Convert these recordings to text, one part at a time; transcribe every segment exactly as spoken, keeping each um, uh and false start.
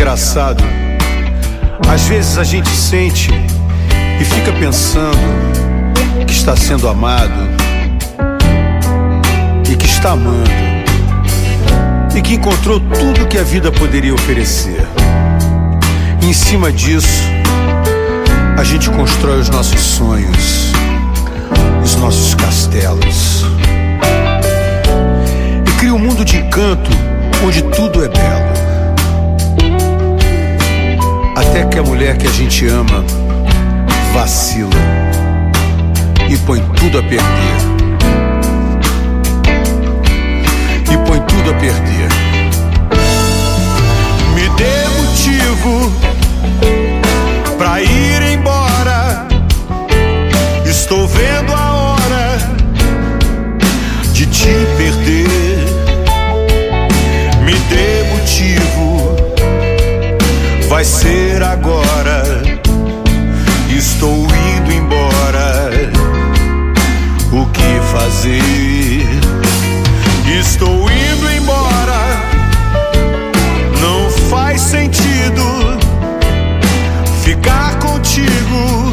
engraçado. Às vezes a gente sente e fica pensando que está sendo amado e que está amando e que encontrou tudo que a vida poderia oferecer. E em cima disso, a gente constrói os nossos sonhos, os nossos castelos e cria um mundo de encanto onde tudo é belo. Até que a mulher que a gente ama vacila e põe tudo a perder. E põe tudo a perder. Me dê motivo pra ir embora. Estou vendo a hora de te perder. Me dê motivo, vai ser agora. Estou indo embora. O que fazer? Estou indo embora. Não faz sentido ficar contigo.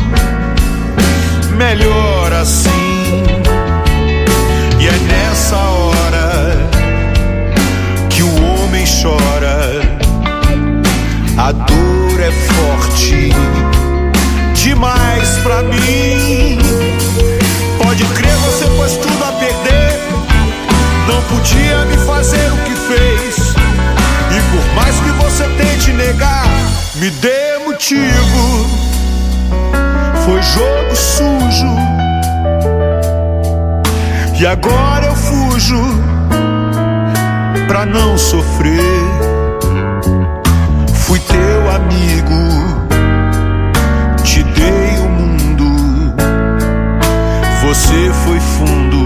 Melhor assim. E é nessa hora que o homem chora. A dor é forte demais pra mim. Pode crer, você pôs tudo a perder. Não podia me fazer o que fez. E por mais que você tente negar, me dê motivo. Foi jogo sujo e agora eu fujo pra não sofrer. Fui teu amigo, te dei o mundo. Você foi fundo